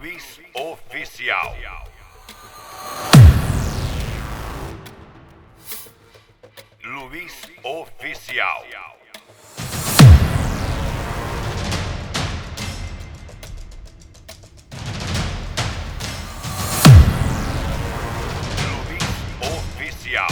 Luiz Oficial. Luiz Oficial. Luiz Oficial.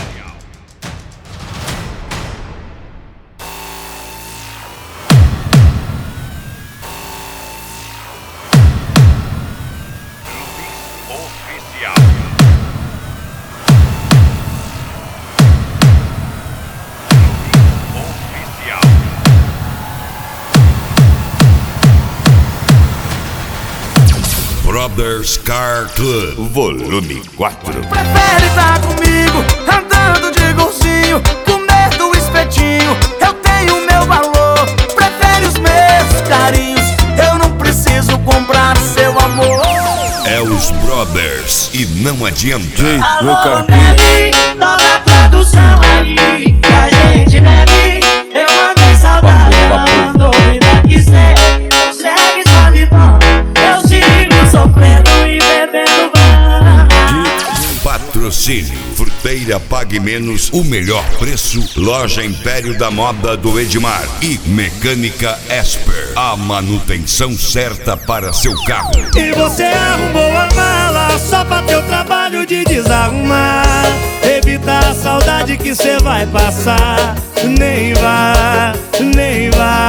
Brothers Car Club, volume 4. Prefere estar comigo, andando de golzinho, comer do espetinho, eu tenho meu valor. Prefere os meus carinhos, eu não preciso comprar seu amor. É os Brothers e não adianta. Alô, bebe, toda a produção aí, que a gente bebe. Eu mandei saudade, ela mandou me dar que cê consegue só me bom. Eu sigo sofrendo e bebendo bar. Patrocínio Fruteira Pague Menos, o melhor preço. Loja Império da Moda do Edmar e Mecânica Esper, a manutenção certa para seu carro. E você arrumou a mala só pra ter o trabalho de desarrumar. Evitar a saudade que cê vai passar. Nem vá, nem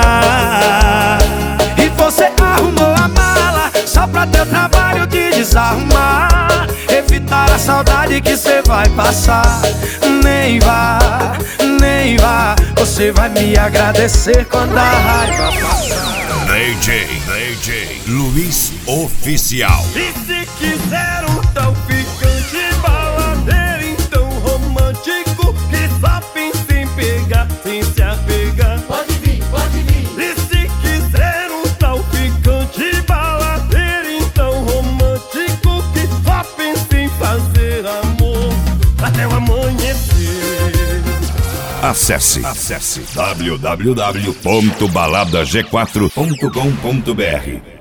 vá. E você arrumou a mala só pra ter o trabalho de desarrumar. Evitar a saudade que cê vai passar. Nem vá, nem vá. Você vai me agradecer quando a raiva passar. DJ Luiz Oficial. E se quiser um tal ficante baladeiro, então romântico, que só pensa em pegar, sem se apegar. Pode vir, pode vir. E se quiser um tal ficante baladeiro, então romântico, que só pensa em fazer amor até o amanhecer. Acesse www.baladag4.com.br